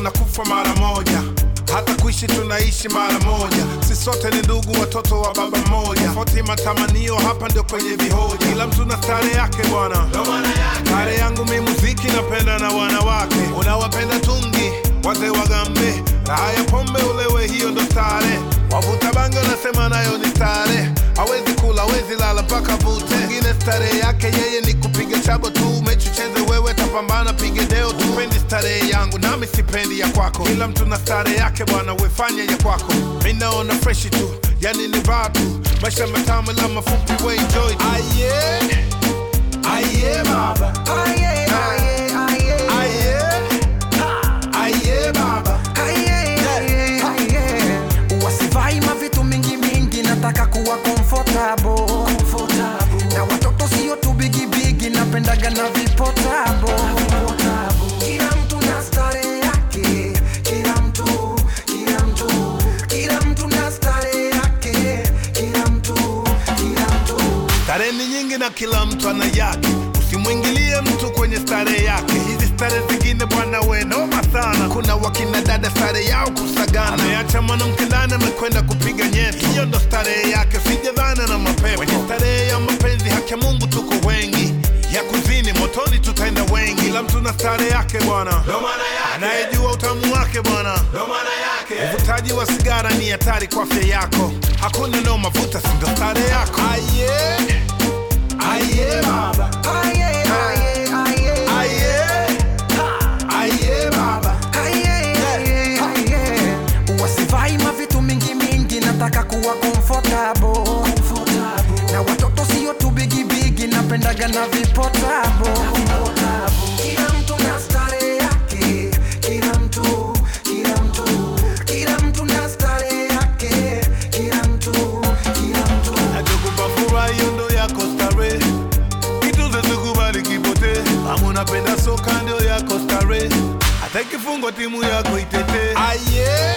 tunakufa mara moja, hata kuishi tunaishi mara moja. Sisi sote ni ndugu, watoto wa baba mmoja. Tofauti matamanio hapa ndio kwenye vihoja. Kila mtu na stare yake bwana, stare yangu mimi muziki, napenda na wanawake. Unawapenda tungi, wazee wagambe, raha ya pombe ulewe, hiyo ndo stare. Wavuta bango nasema nayo ni stare. Hawezi kula, hawezi lala mpaka vute. Ngine stare yake yeye ni kupiga chabo tu. Mechi cheze wewe, tapambana pige deo tu. Pendi stare yangu nami sipendi ya kwako. Kila mtu na stare yake bwana, wefanya ya kwako. Mimi naona fresh tu, yani ni vatu. Maisha matamu la mafupi, we enjoy. Aye, aye baba, aye, aye, aye, aye, aye baba, aye, aye, aye. Wasivai mavitu mingi mingi, nataka kuwa comfortable. Na watoto sio tu bigi bigi, napendaga na vipotable. Kila mtu na stare yake, kila mtu na stare yake, kila mtu. Stare ni nyingi na kila mtu ana yake. Usimwingilie mtu kwenye stare yake. Hizi stare zingine bwana we noma sana. Kuna wakina dada stare yao kusagana. Ameacha mwanamke ndani amekwenda kupiga nyeti. Hiyo ndo stare yake, sijadhana na mapepo. Kwenye stare ya mapenzi haki ya Mungu tuko wengi. Ya kuzini motoni tutaenda wengi. Kila mtu na stare yake bwana, anayejua utamu wake bwana. Uvutaji wa sigara ni hatari kwa afya yako. Hakuna no mavuta, si ndo stare yako. Aye, aye baba, Aye, aye, aye, aye, aye baba, aye, aye, aye. Wasivai mavitu mingi mingi, nataka kuwa comfortable. Na watoto sio tu bigi bigi, napendaga na vipotable. Kila mtu na stare yake, kila mtu na stare yake, kila mtu. nachokupa furaha hiyo ndo yako stare. Kitu zezukubali kipote. Kama unapenda soka ndio yako stare. Hata ikifungwa timu yako itete. Aye,